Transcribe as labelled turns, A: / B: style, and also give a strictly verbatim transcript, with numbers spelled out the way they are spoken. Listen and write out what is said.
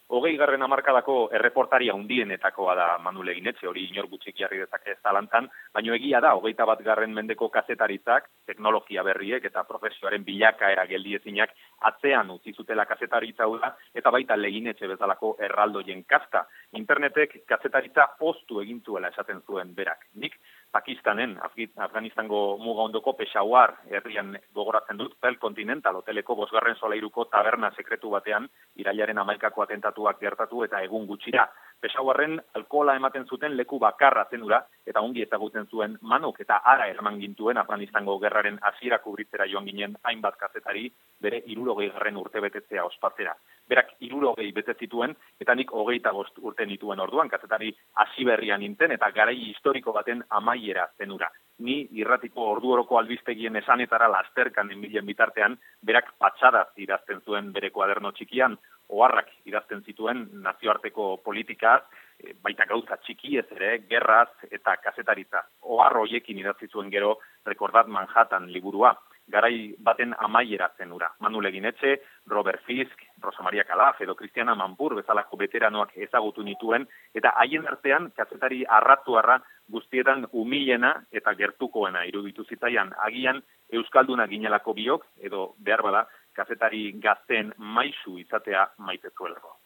A: Hogei garren hamarkadako erreportaria hundienetakoa da Manu Leginetxe, hori inor gutxik jarri dezake ez talantan, baino egia da, hogeita bat garren mendeko kazetaritzak, teknologia berriek eta profesioaren bilakaera geldiezinak atzean utzi zutela kazetaritza hura, eta baita Leginetxe bezalako erraldoien kasta. Internetek kazetaritza poztu egin zuela esaten zuen berak. Nik Pakistanen, Afganistango muga ondoko Peshawar herrian gogoratzen dut, Pel Continental hoteleko bosgarren solairuko taberna sekretu batean, irailaren hamaikako atentatuak gertatu eta egun gutxira. Peshawarren alkohola ematen zuten leku bakarra zenura eta ongi ezagutzen zuen Manuk eta ara eraman gintuen Afganistango gerraren hasiera kubritzera joan ginen hainbat kazetari bere hirurogei garren urtebetetzea ospatzera. Berak hirurogei bete zituen eta nik hogeita bost urte nituen orduan kazetari hasi berrian nintzen eta garai historiko baten amaiera zenura. Ni irratiko orduoroko albistegien esanetara lasterkan enbilen bitartean, berak patxadaz idazten zuen bere kuaderno txikian, oharrak idazten zituen nazioarteko politikaz, baita gauza txikiez ere, gerraz eta kazetaritza. Ohar hoiekin idatzi zuen gero Recordat Manhattan liburua, garai baten amaiera zenura. Manu Leginetxe, Robert Fisk, Rosa Maria Calaf edo Cristiana Manpur bezalako veteranoak ezagutu nituen, eta haien artean kazetari arratuarra guztietan umilena eta gertukoena iruditu zitzaian, agian euskalduna ginelako biok, edo behar bada, kazetari gazteen maisu izatea maite zuelako.